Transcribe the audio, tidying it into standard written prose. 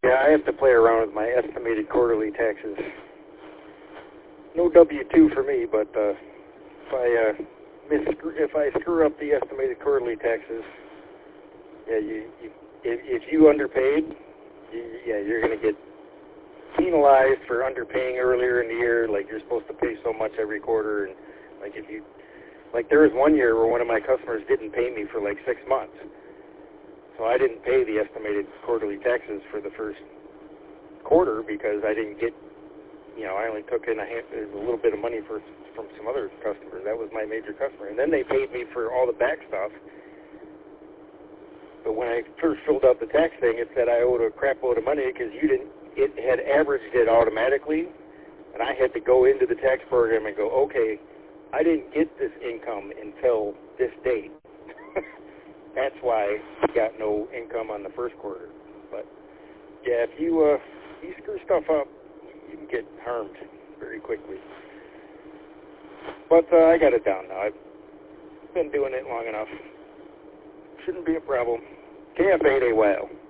Yeah, I have to play around with my estimated quarterly taxes. No W-2 for me, but if I screw up the estimated quarterly taxes, yeah, if you underpaid, you're going to get penalized for underpaying earlier in the year. Like, you're supposed to pay so much every quarter, and there was one year where one of my customers didn't pay me for like 6 months. So I didn't pay the estimated quarterly taxes for the first quarter because I didn't get, I only took in a little bit of money from some other customers. That was my major customer. And then they paid me for all the back stuff. But when I first filled out the tax thing, it said I owed a crap load of money because it had averaged it automatically. And I had to go into the tax program and go, okay, I didn't get this income until this date. That's why I got no income on the first quarter. But yeah, if you screw stuff up, you can get harmed very quickly. But I got it down now. I've been doing it long enough. Shouldn't be a problem. KF8AYL.